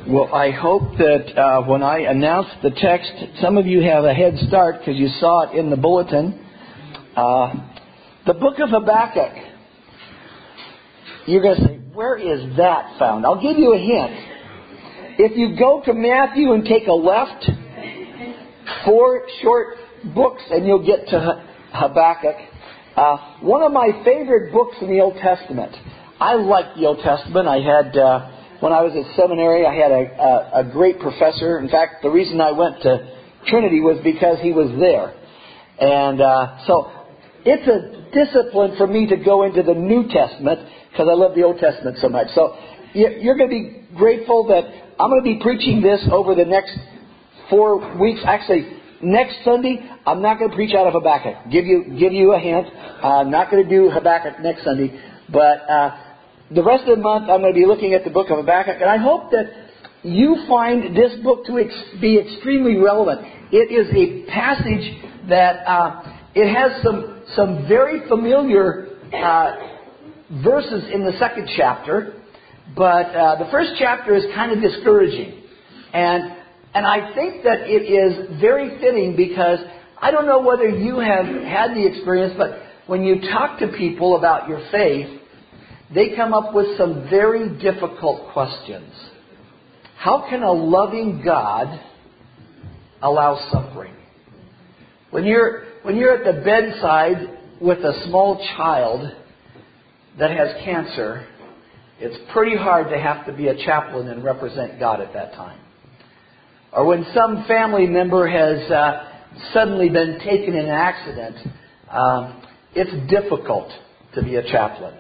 Well, I hope that when I announce the text, some of you have a head start because you saw it in the bulletin. The book of Habakkuk. You're going to say, where is that found? I'll give you a hint. If you go to Matthew and take a left, 4 short books and you'll get to Habakkuk. One of my favorite books in the Old Testament. I like the Old Testament. I had... When I was at seminary, I had a great professor. In fact, the reason I went to Trinity was because he was there. And so it's a discipline for me to go into the New Testament because I love the Old Testament so much. So you're going to be grateful that I'm going to be preaching this over the next 4 weeks. Actually, next Sunday, I'm not going to preach out of Habakkuk. Give you a hint. I'm not going to do Habakkuk next Sunday. But... the rest of the month, I'm going to be looking at the book of Habakkuk, and I hope that you find this book to be extremely relevant. It is a passage that it has some very familiar verses in the second chapter, but the first chapter is kind of discouraging. And I think that it is very fitting because I don't know whether you have had the experience, but when you talk to people about your faith, they come up with some very difficult questions. How can a loving God allow suffering? When you're at the bedside with a small child that has cancer, it's pretty hard to have to be a chaplain and represent God at that time. Or when some family member has suddenly been taken in an accident, it's difficult to be a chaplain.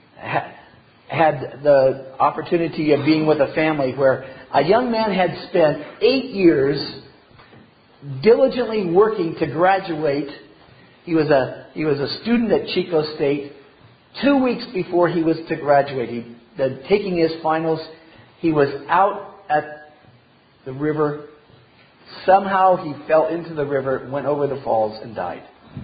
Had the opportunity of being with a family where a young man had spent 8 years diligently working to graduate. He was a student at Chico State. 2 weeks before he was to graduate, taking his finals, he was out at the river. Somehow he fell into the river, went over the falls, and died.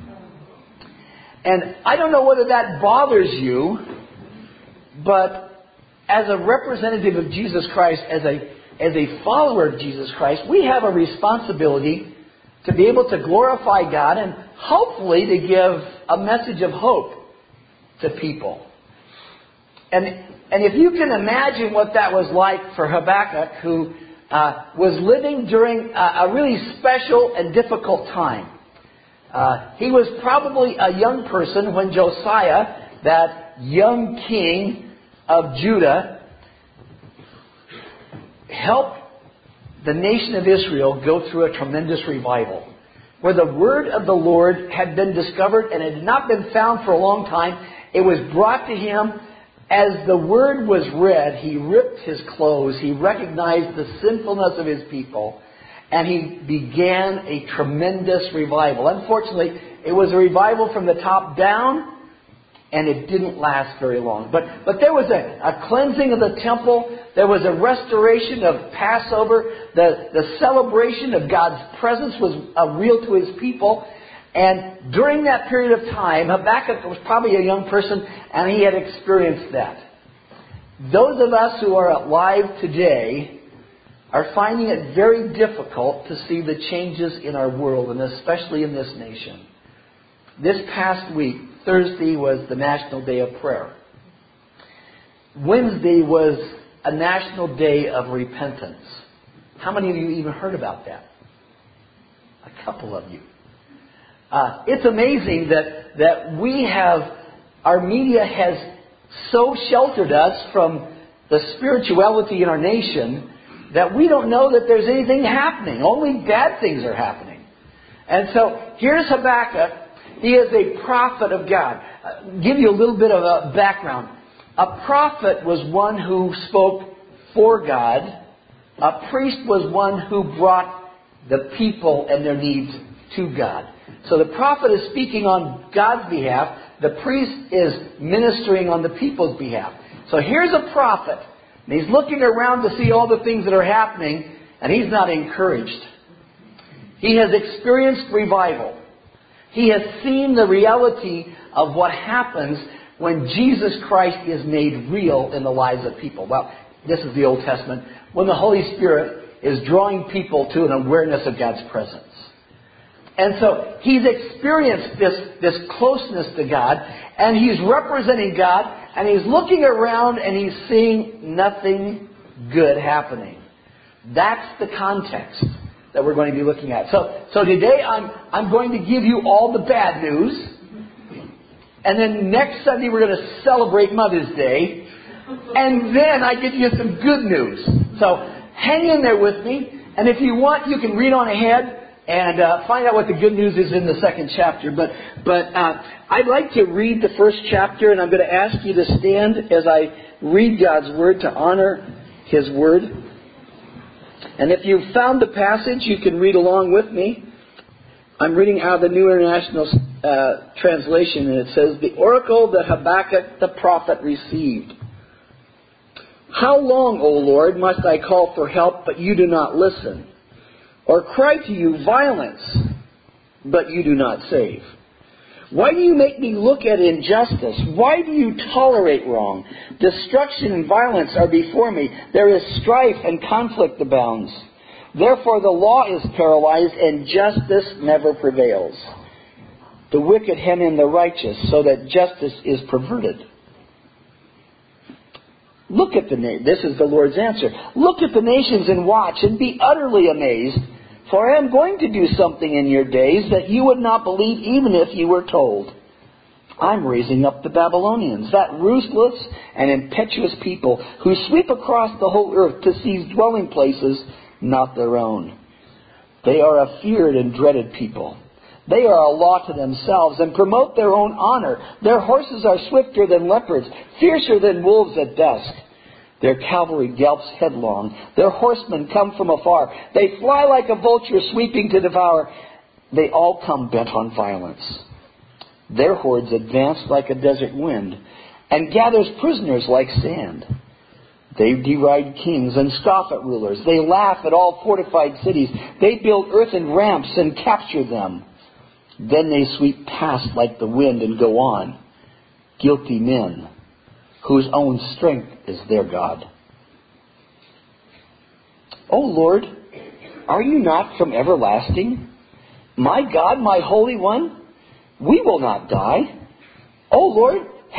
And I don't know whether that bothers you, but as a representative of Jesus Christ, as a follower of Jesus Christ, we have a responsibility to be able to glorify God and hopefully to give a message of hope to people. And if you can imagine what that was like for Habakkuk, who was living during a really special and difficult time. He was probably a young person when Josiah, that young king of Judah, helped the nation of Israel go through a tremendous revival, where the word of the Lord had been discovered and had not been found for a long time. It was brought to him. As the word was read, he ripped his clothes. He recognized the sinfulness of his people, and he began a tremendous revival. Unfortunately, it was a revival from the top down, and it didn't last very long. But there was a cleansing of the temple. There was a restoration of Passover. The celebration of God's presence was real to his people. And during that period of time, Habakkuk was probably a young person, and he had experienced that. Those of us who are alive today are finding it very difficult to see the changes in our world, and especially in this nation. This past week, Thursday was the National Day of Prayer. Wednesday was a National Day of Repentance. How many of you even heard about that? A couple of you. It's amazing that we have, our media has so sheltered us from the spirituality in our nation that we don't know that there's anything happening. Only bad things are happening. And so here's Habakkuk. He is a prophet of God. Give you a little bit of a background. A prophet was one who spoke for God. A priest was one who brought the people and their needs to God. So the prophet is speaking on God's behalf. The priest is ministering on the people's behalf. So here's a prophet. And he's looking around to see all the things that are happening, and he's not encouraged. He has experienced revival. He has seen the reality of what happens when Jesus Christ is made real in the lives of people. Well, This is the Old Testament, when the Holy Spirit is drawing people to an awareness of God's presence. And so he's experienced this closeness to God, and he's representing God, and he's looking around and he's seeing nothing good happening. That's the context that we're going to be looking at. So today I'm going to give you all the bad news, and then next Sunday we're going to celebrate Mother's Day, and then I give you some good news. So hang in there with me, and if you want, you can read on ahead and find out what the good news is in the second chapter. But I'd like to read the first chapter, and I'm going to ask you to stand as I read God's Word to honor His Word. And if you've found the passage, you can read along with me. I'm reading out of the New International Translation, and it says, "The oracle that Habakkuk the prophet received. How long, O Lord, must I call for help, but you do not listen? Or cry to you violence, but you do not save? Why do you make me look at injustice? Why do you tolerate wrong? Destruction and violence are before me. There is strife and conflict abounds. Therefore the law is paralyzed and justice never prevails. The wicked hem in the righteous so that justice is perverted." Look at this is the Lord's answer. "Look at the nations and watch and be utterly amazed. For I am going to do something in your days that you would not believe even if you were told. I'm raising up the Babylonians, that ruthless and impetuous people who sweep across the whole earth to seize dwelling places not their own. They are a feared and dreaded people. They are a law to themselves and promote their own honor. Their horses are swifter than leopards, fiercer than wolves at dusk. Their cavalry gallops headlong. Their horsemen come from afar. They fly like a vulture sweeping to devour. They all come bent on violence. Their hordes advance like a desert wind and gathers prisoners like sand. They deride kings and scoff at rulers. They laugh at all fortified cities. They build earthen ramps and capture them. Then they sweep past like the wind and go on. Guilty men whose own strength is their God. O Lord, are you not from everlasting? My God, my Holy One, we will not die. O Lord,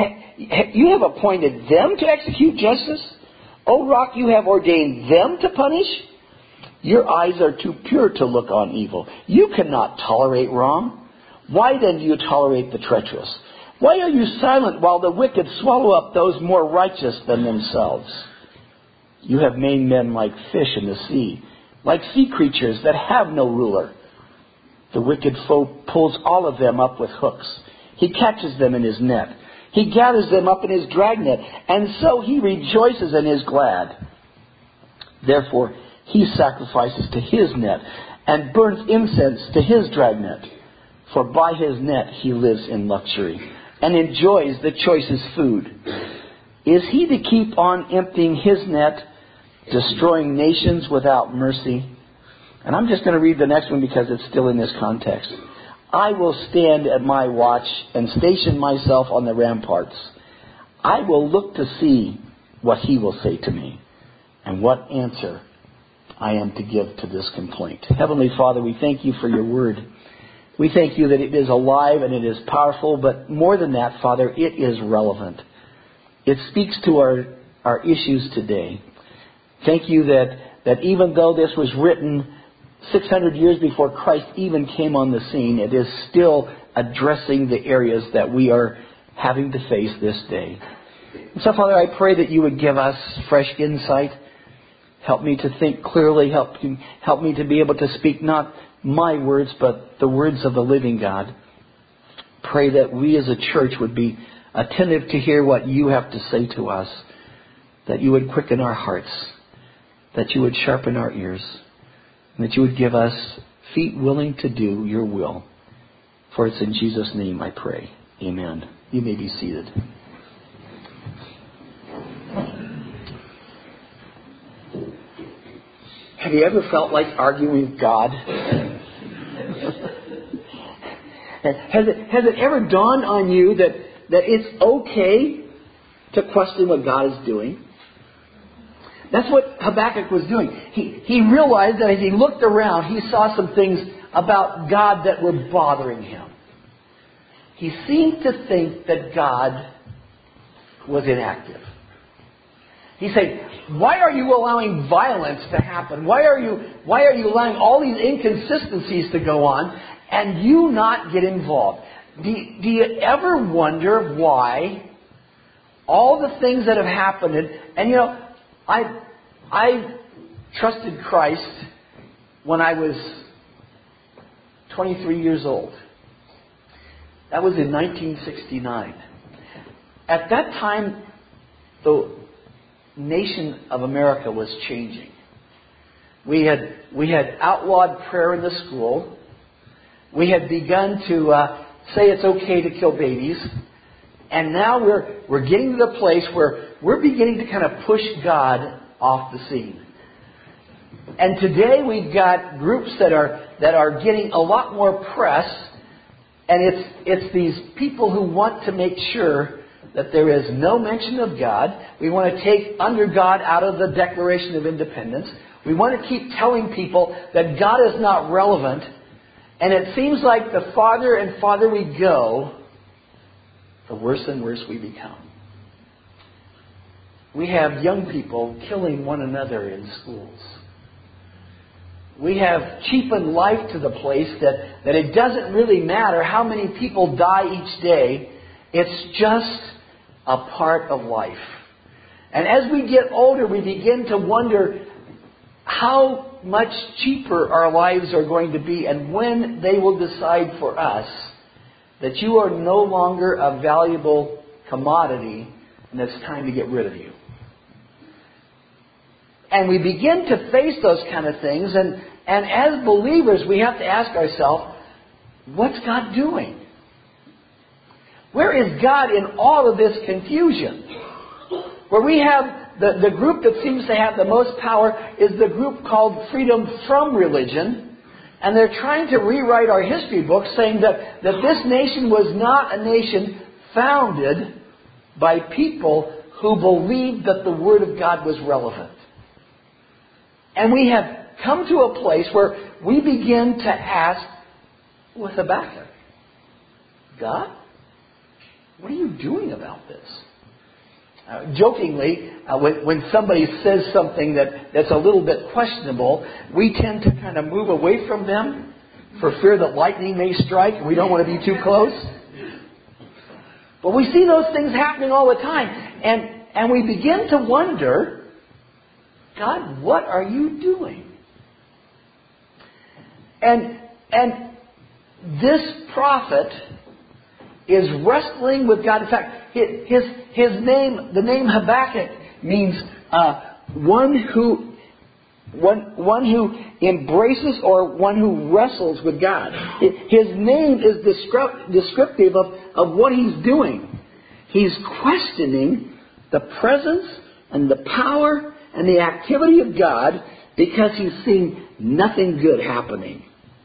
you have appointed them to execute justice. O Rock, you have ordained them to punish. Your eyes are too pure to look on evil. You cannot tolerate wrong. Why then do you tolerate the treacherous? Why are you silent while the wicked swallow up those more righteous than themselves? You have made men like fish in the sea, like sea creatures that have no ruler. The wicked foe pulls all of them up with hooks. He catches them in his net. He gathers them up in his dragnet, and so he rejoices and is glad. Therefore he sacrifices to his net and burns incense to his dragnet. For by his net he lives in luxury and enjoys the choicest food. Is he to keep on emptying his net, destroying nations without mercy? And I'm just going to read the next one because it's still in this context. I will stand at my watch and station myself on the ramparts. I will look to see what he will say to me and what answer I am to give to this complaint. Heavenly Father, we thank you for your word. We thank you that it is alive and it is powerful, but more than that, Father, it is relevant. It speaks to our issues today. Thank you that even though this was written 600 years before Christ even came on the scene, it is still addressing the areas that we are having to face this day. And so, Father, I pray that you would give us fresh insight. Help me to think clearly. Help me to be able to speak not my words, but the words of the living God. Pray that we as a church would be attentive to hear what you have to say to us, that you would quicken our hearts, that you would sharpen our ears, and that you would give us feet willing to do your will. For it's in Jesus' name I pray. Amen. You may be seated. Have you ever felt like arguing with God? Has it ever dawned on you that it's okay to question what God is doing? That's what Habakkuk was doing. He realized that as he looked around, he saw some things about God that were bothering him. He seemed to think that God was inactive. He said, why are you allowing violence to happen? Why are you allowing all these inconsistencies to go on and you not get involved? Do you ever wonder why all the things that have happened, and you know, I trusted Christ when I was 23 years old. That was in 1969. At that time, the nation of America was changing. We had outlawed prayer in the school. We had begun to say it's okay to kill babies. And now we're getting to the place where we're beginning to kind of push God off the scene. And today we've got groups that are getting a lot more press, and it's these people who want to make sure that there is no mention of God. We want to take under God out of the Declaration of Independence. We want to keep telling people that God is not relevant. And it seems like the farther and farther we go, the worse and worse we become. We have young people killing one another in schools. We have cheapened life to the place that it doesn't really matter how many people die each day. It's just a part of life. And as we get older, we begin to wonder how much cheaper our lives are going to be and when they will decide for us that you are no longer a valuable commodity and it's time to get rid of you. And we begin to face those kind of things, and as believers we have to ask ourselves, what's God doing? Where is God in all of this confusion? Where we have the group that seems to have the most power is the group called Freedom From Religion. And they're trying to rewrite our history books, saying that this nation was not a nation founded by people who believed that the Word of God was relevant. And we have come to a place where we begin to ask with Habakkuk, God, what are you doing about this? Jokingly, when somebody says something that's a little bit questionable, we tend to kind of move away from them for fear that lightning may strike and we don't want to be too close. But we see those things happening all the time. And we begin to wonder, God, what are you doing? And this prophet is wrestling with God. In fact, his name, the name Habakkuk, means one who embraces or one who wrestles with God. His name is descriptive of what he's doing. He's questioning the presence and the power and the activity of God because he's seeing nothing good happening.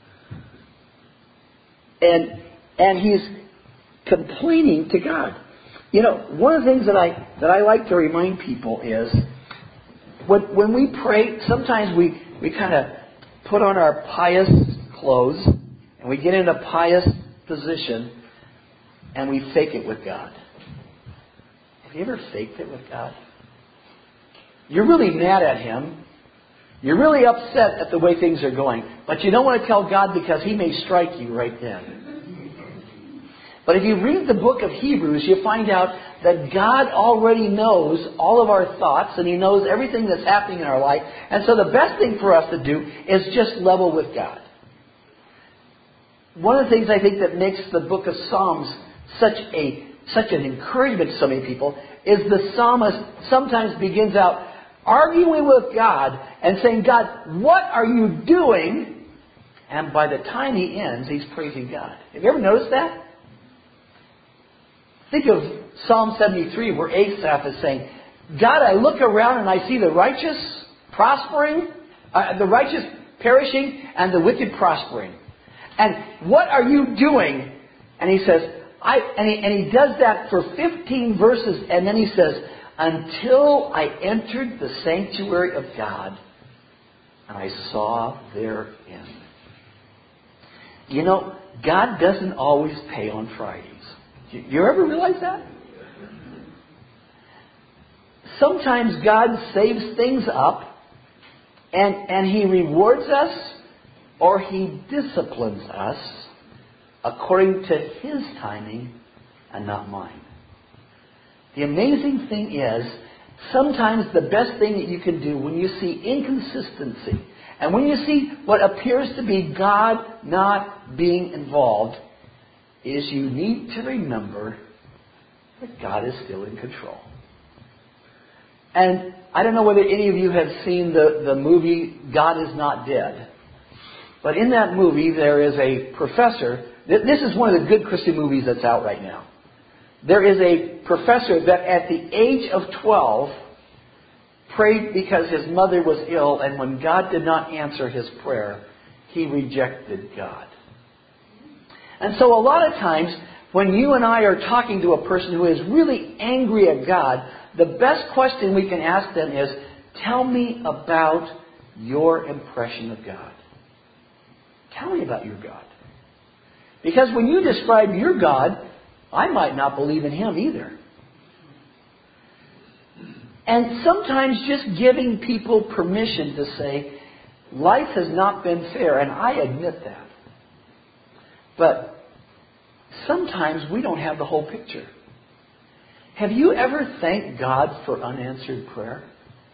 And he's complaining to God. You know, one of the things that I like to remind people is when we pray, sometimes we kind of put on our pious clothes and we get in a pious position and we fake it with God. Have you ever faked it with God? You're really mad at Him. You're really upset at the way things are going. But you don't want to tell God because He may strike you right then. But if you read the book of Hebrews, you find out that God already knows all of our thoughts and He knows everything that's happening in our life. And so the best thing for us to do is just level with God. One of the things I think that makes the book of Psalms such an encouragement to so many people is the psalmist sometimes begins out arguing with God and saying, God, what are you doing? And by the time he ends, he's praising God. Have you ever noticed that? Think of Psalm 73 where Asaph is saying, God, I look around and I see the righteous prospering, the righteous perishing and the wicked prospering. And what are you doing? And he says, and he does that for 15 verses, and then he says, until I entered the sanctuary of God and I saw their end. You know, God doesn't always pay on Fridays. You ever realize that? Sometimes God saves things up and He rewards us or He disciplines us according to His timing and not mine. The amazing thing is, sometimes the best thing that you can do when you see inconsistency and when you see what appears to be God not being involved is you need to remember that God is still in control. And I don't know whether any of you have seen the movie God Is Not Dead. But in that movie there is a professor. This is one of the good Christian movies that's out right now. There is a professor that at the age of 12 prayed because his mother was ill, and when God did not answer his prayer, he rejected God. And so a lot of times, when you and I are talking to a person who is really angry at God, the best question we can ask them is, tell me about your impression of God. Tell me about your God. Because when you describe your God, I might not believe in Him either. And sometimes just giving people permission to say, life has not been fair, and I admit that. But sometimes we don't have the whole picture. Have you ever thanked God for unanswered prayer?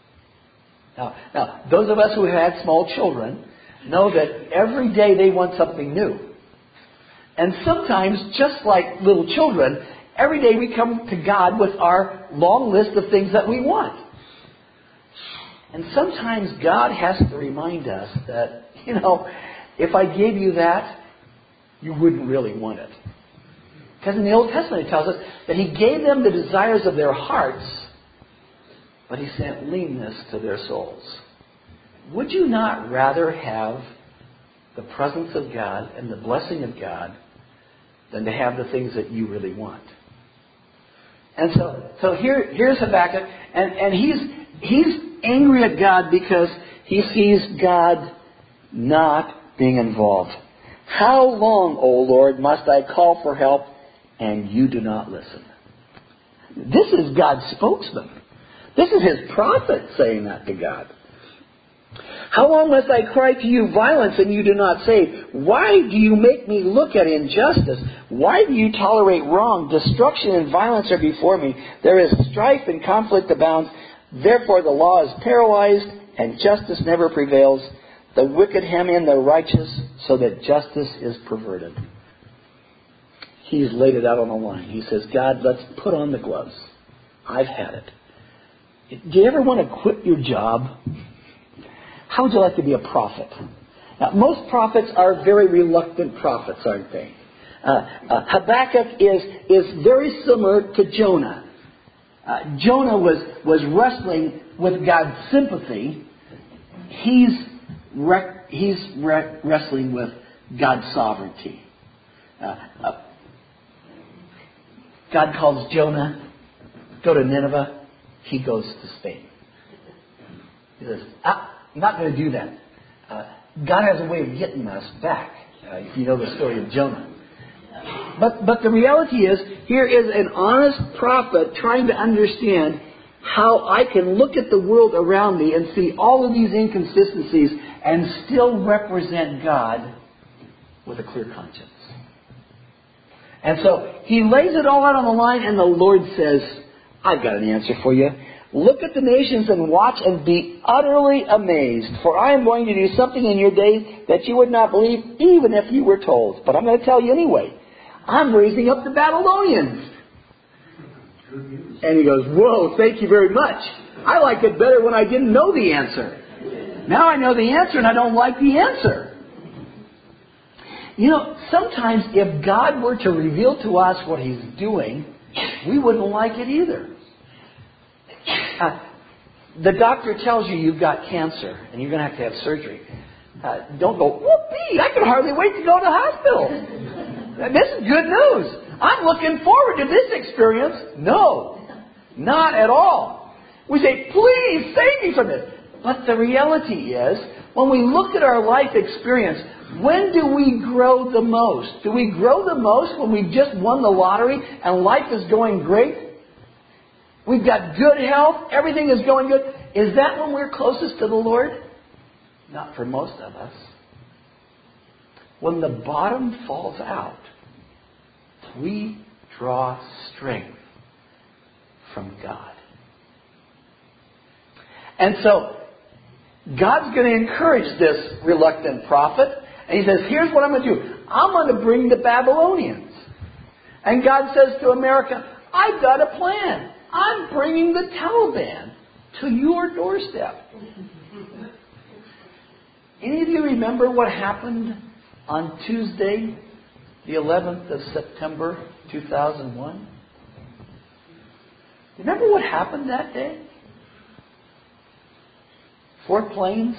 Now, those of us who have had small children know that every day they want something new. And sometimes, just like little children, every day we come to God with our long list of things that we want. And sometimes God has to remind us that, if I gave you that, you wouldn't really want it. Because in the Old Testament it tells us that He gave them the desires of their hearts, but He sent leanness to their souls. Would you not rather have the presence of God and the blessing of God than to have the things that you really want? And so here's Habakkuk, and he's angry at God because he sees God not being involved. How long, O Lord, must I call for help and you do not listen? This is God's spokesman. This is His prophet saying that to God. How long must I cry to you violence and you do not save? Why do you make me look at injustice? Why do you tolerate wrong? Destruction and violence are before me. There is strife and conflict abounds. Therefore the law is paralyzed and justice never prevails. The wicked hem in the righteous so that justice is perverted. He's laid it out on the line. He says, God, let's put on the gloves. I've had it. Do you ever want to quit your job? How would you like to be a prophet? Now, most prophets are very reluctant prophets, aren't they? Habakkuk is very similar to Jonah. Jonah was wrestling with God's sympathy. He's wrestling with God's sovereignty. God calls Jonah, go to Nineveh. He goes to Spain. He says, I'm not going to do that. God has a way of getting us back, if you know the story of Jonah. But the reality is, here is an honest prophet trying to understand how I can look at the world around me and see all of these inconsistencies and still represent God with a clear conscience. And so he lays it all out on the line, and the Lord says, I've got an answer for you. Look at the nations and watch and be utterly amazed. For I am going to do something in your days that you would not believe even if you were told. But I'm going to tell you anyway. I'm raising up the Babylonians. And he goes, whoa, thank you very much. I liked it better when I didn't know the answer. Now I know the answer and I don't like the answer. Sometimes if God were to reveal to us what He's doing, we wouldn't like it either. The doctor tells you you've got cancer and you're going to have surgery. Don't go, whoopee, I can hardly wait to go to the hospital. This is good news. I'm looking forward to this experience. No. Not at all. We say, please save me from this. But the reality is, when we look at our life experience, when do we grow the most? Do we grow the most when we just won the lottery and life is going great? We've got good health. Everything is going good. Is that when we're closest to the Lord? Not for most of us. When the bottom falls out, we draw strength from God. And so, God's going to encourage this reluctant prophet. And He says, here's what I'm going to do. I'm going to bring the Babylonians. And God says to America, I've got a plan. I'm bringing the Taliban to your doorstep. Any of you remember what happened on Tuesday, the 11th of September, 2001? Remember what happened that day? 4 planes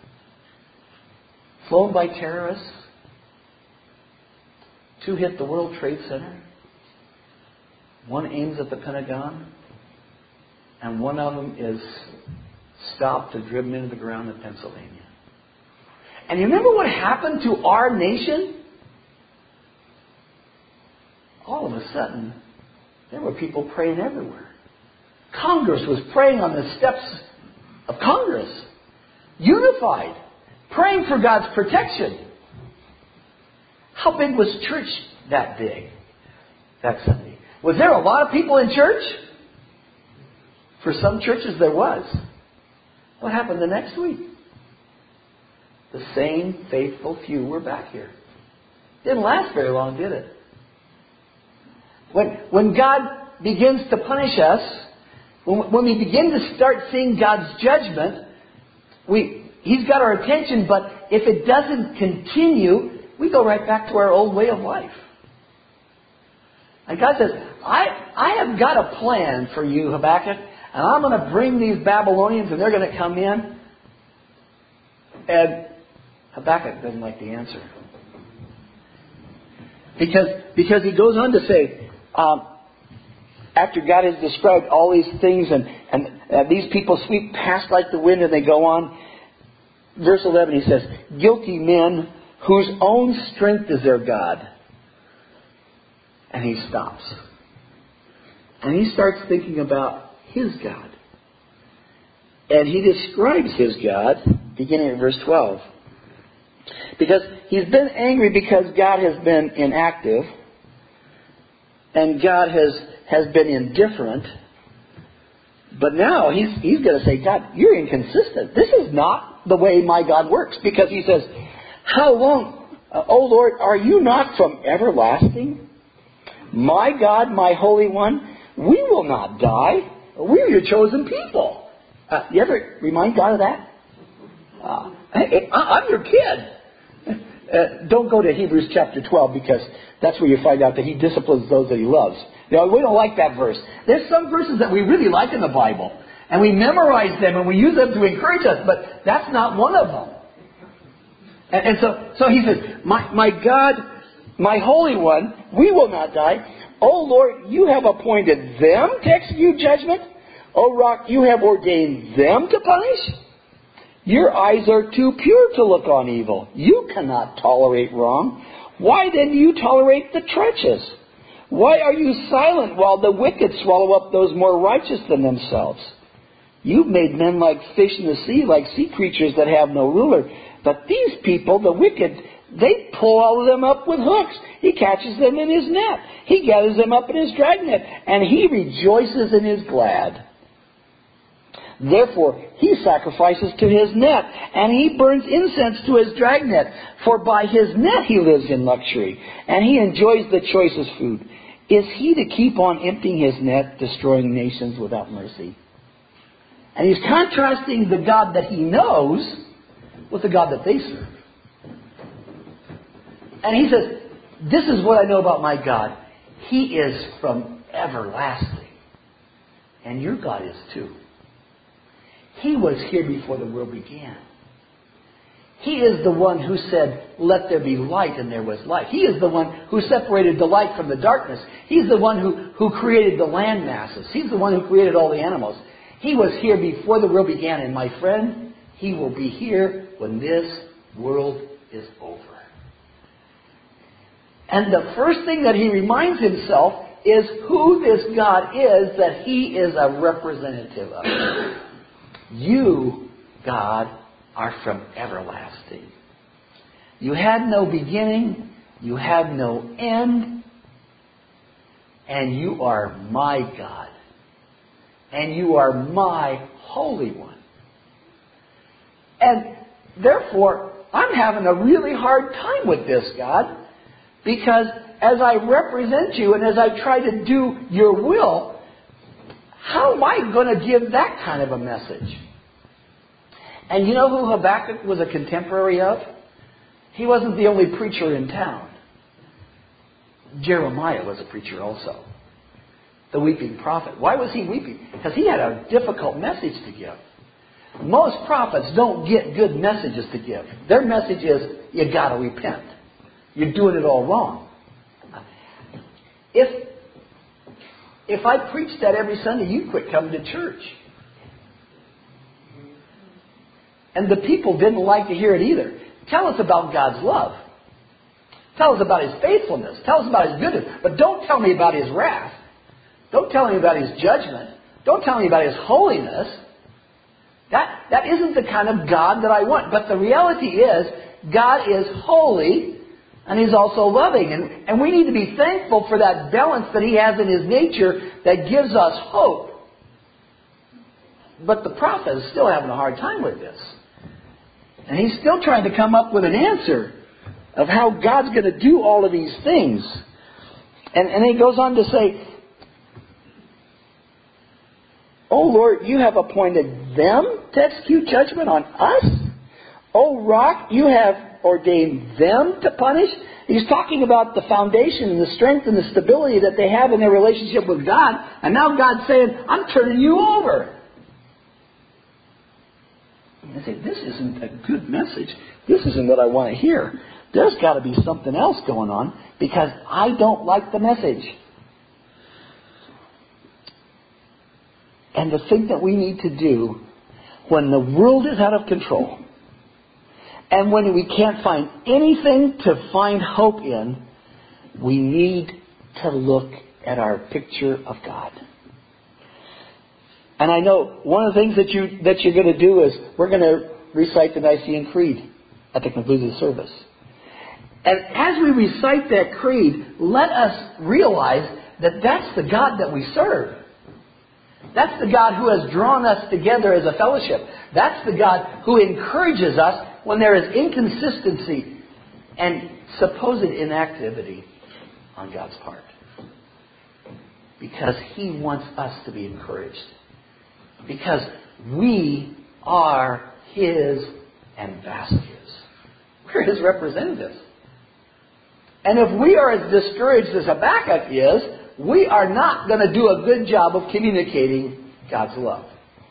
flown by terrorists. 2 hit the World Trade Center. 1 aims at the Pentagon. And 1 of them is stopped and driven into the ground in Pennsylvania. And you remember what happened to our nation? All of a sudden, there were people praying everywhere. Congress was praying on the steps of Congress. Unified. Praying for God's protection. How big was church that day? That Sunday. Was there a lot of people in church? For some churches there was. What happened the next week? The same faithful few were back here. Didn't last very long, did it? When God begins to punish us, when we begin to start seeing God's judgment, He's got our attention, but if it doesn't continue, we go right back to our old way of life. And God says, I have got a plan for you, Habakkuk, and I'm going to bring these Babylonians and they're going to come in. And Habakkuk doesn't like the answer. Because he goes on to say, after God has described all these things and these people sweep past like the wind and they go on. Verse 11 he says, guilty men whose own strength is their God. And he stops. And he starts thinking about his God. And he describes his God, beginning at verse 12. Because he's been angry because God has been inactive. And God has been indifferent. But now he's going to say, God, you're inconsistent. This is not the way my God works. Because he says, how long, O Lord, are you not from everlasting? My God, my Holy One, we will not die. We're your chosen people. You ever remind God of that? I'm your kid. Don't go to Hebrews chapter 12 because that's where you find out that He disciplines those that He loves. You know, we don't like that verse. There's some verses that we really like in the Bible. And we memorize them and we use them to encourage us. But that's not one of them. And so he says, my God, my Holy One, we will not die. O Lord, you have appointed them to execute judgment. O Rock, you have ordained them to punish. Your eyes are too pure to look on evil. You cannot tolerate wrong. Why then do you tolerate the treacherous? Why are you silent while the wicked swallow up those more righteous than themselves? You've made men like fish in the sea, like sea creatures that have no ruler. But these people, the wicked, they pull all of them up with hooks. He catches them in his net. He gathers them up in his dragnet. And he rejoices and is glad. Therefore, he sacrifices to his net, and he burns incense to his dragnet. For by his net he lives in luxury, and he enjoys the choicest food. Is he to keep on emptying his net, destroying nations without mercy? And he's contrasting the God that he knows with the God that they serve. And he says, this is what I know about my God. He is from everlasting. And your God is too. He was here before the world began. He is the one who said, let there be light, and there was light. He is the one who separated the light from the darkness. He's the one who created the land masses. He's the one who created all the animals. He was here before the world began. And my friend, He will be here when this world is over. And the first thing that He reminds Himself is who this God is that He is a representative of. You, God, are from everlasting. You had no beginning, you had no end, and you are my God. And you are my Holy One. And therefore, I'm having a really hard time with this, God, because as I represent you and as I try to do your will, how am I going to give that kind of a message? And you know who Habakkuk was a contemporary of? He wasn't the only preacher in town. Jeremiah was a preacher also. The weeping prophet. Why was he weeping? Because he had a difficult message to give. Most prophets don't get good messages to give. Their message is, you got to repent. You're doing it all wrong. If I preached that every Sunday, you'd quit coming to church. And the people didn't like to hear it either. Tell us about God's love. Tell us about His faithfulness. Tell us about His goodness. But don't tell me about His wrath. Don't tell me about His judgment. Don't tell me about His holiness. That isn't the kind of God that I want. But the reality is, God is holy and He's also loving. And we need to be thankful for that balance that He has in His nature that gives us hope. But the prophet is still having a hard time with this. And he's still trying to come up with an answer of how God's going to do all of these things. And he goes on to say, "O Lord, you have appointed them to execute judgment on us. O rock, you have ordained them to punish." He's talking about the foundation and the strength and the stability that they have in their relationship with God. And now God's saying, I'm turning you over. And I say, this isn't a good message. This isn't what I want to hear. There's got to be something else going on because I don't like the message. And the thing that we need to do when the world is out of control and when we can't find anything to find hope in, we need to look at our picture of God. And I know one of the things that you're going to do is we're going to recite the Nicene Creed at the conclusion of the service. And as we recite that creed, let us realize that that's the God that we serve. That's the God who has drawn us together as a fellowship. That's the God who encourages us when there is inconsistency and supposed inactivity on God's part. Because He wants us to be encouraged. Because we are His ambassadors. We're His representatives. And if we are as discouraged as Habakkuk is, we are not going to do a good job of communicating God's love.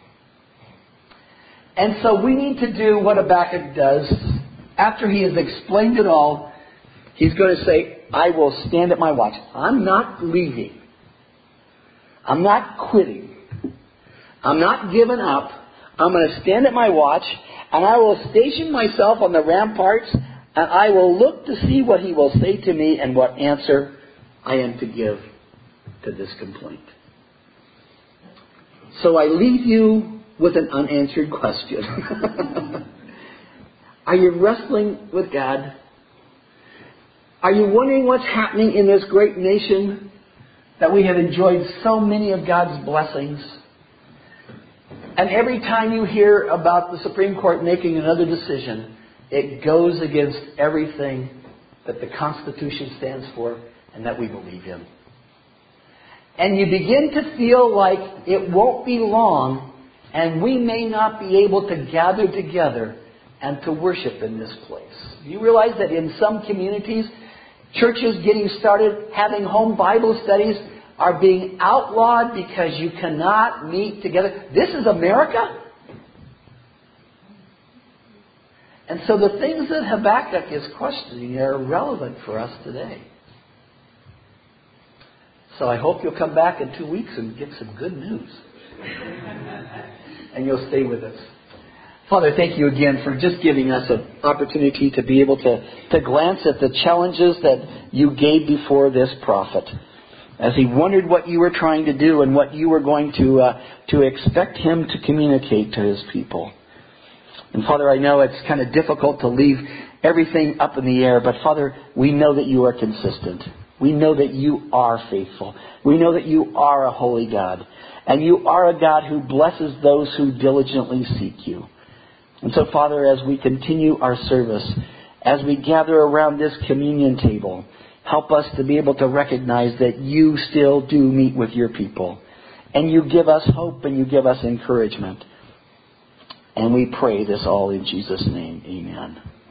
And so we need to do what Habakkuk does. After he has explained it all, he's going to say, I will stand at my watch. I'm not leaving. I'm not quitting. I'm not giving up. I'm going to stand at my watch, and I will station myself on the ramparts, and I will look to see what He will say to me and what answer I am to give to this complaint. So I leave you with an unanswered question. Are you wrestling with God? Are you wondering what's happening in this great nation that we have enjoyed so many of God's blessings? And every time you hear about the Supreme Court making another decision, it goes against everything that the Constitution stands for and that we believe in. And you begin to feel like it won't be long and we may not be able to gather together and to worship in this place. Do you realize that in some communities, churches getting started having home Bible studies are being outlawed because you cannot meet together? This is America. And so the things that Habakkuk is questioning are relevant for us today. So I hope you'll come back in 2 weeks and get some good news. And you'll stay with us. Father, thank you again for just giving us an opportunity to be able to glance at the challenges that you gave before this prophet, as he wondered what you were trying to do and what you were going to expect him to communicate to his people. And Father, I know it's kind of difficult to leave everything up in the air, but Father, we know that you are consistent. We know that you are faithful. We know that you are a holy God. And you are a God who blesses those who diligently seek you. And so, Father, as we continue our service, as we gather around this communion table, help us to be able to recognize that you still do meet with your people. And you give us hope and you give us encouragement. And we pray this all in Jesus' name. Amen.